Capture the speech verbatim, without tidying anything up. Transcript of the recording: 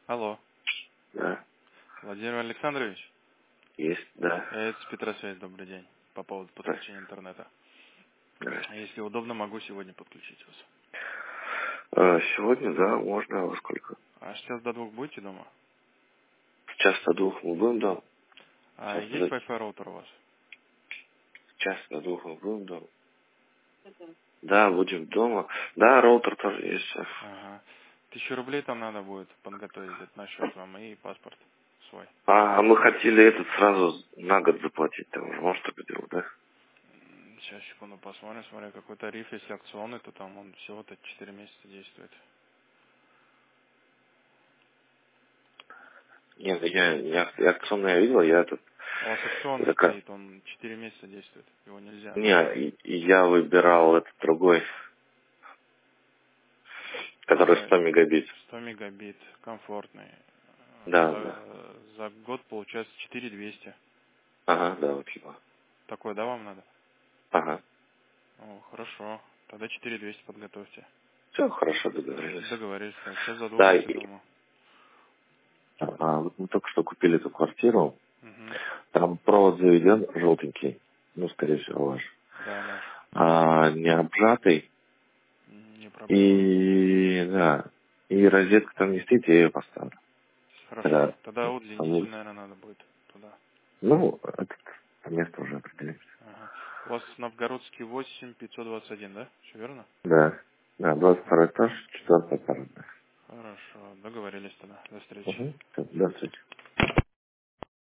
Алло, Да, Владимир Александрович, есть, да. это Петросвязь, добрый день, по поводу Да, подключения интернета. здрасте. Если удобно, могу сегодня подключить вас. Э, Сегодня, да, можно, а во сколько? А сейчас до двух будете дома? Сейчас до двух мы будем дома. А Сейчас есть до, Wi-Fi роутер у вас? час до двух мы будем дома. Да, будем дома. Да, роутер тоже есть. всё. Ага. Тысячу рублей там надо будет подготовить это на счет вам и паспорт свой. А мы хотели этот сразу на год заплатить, там уже может так делать, да? М, Сейчас, секунду, посмотрим. Смотря какой тариф, если акционный, то там он всего-то четыре месяца действует. Нет, я, я, я акционный я видел, я этот У вас акционный заказ. стоит, он четыре месяца действует. Его нельзя. Не, и, и я выбирал этот другой, который Ой, сто мегабит. сто мегабит, комфортный. Да, да. За, за год получается четыре двести. Ага, да, вот его. Такой, да, вам надо? Ага. О, хорошо. Тогда четыре двести подготовьте. Все, хорошо, договорились. Договорились. Так, сейчас за двух Да, будьте и, дома. а, вот мы только что купили эту квартиру. Угу. Там провод заведен желтенький. Ну, скорее всего, ваш. Да, наш. А, не обжатый. М, Не проблема. И, да. И розетка там не стоит, я ее поставлю. Хорошо. Когда Тогда сомнительно. удлинитель, наверное, надо будет туда. Ну, это место уже определимся. Ага. У вас Новгородский восемь пятьсот двадцать один, да? Все верно? Да. Да, двадцать Ага. второй этаж, четвертый аппарат. Хорошо. Договорились тогда. До встречи. Угу. Все, до встречи.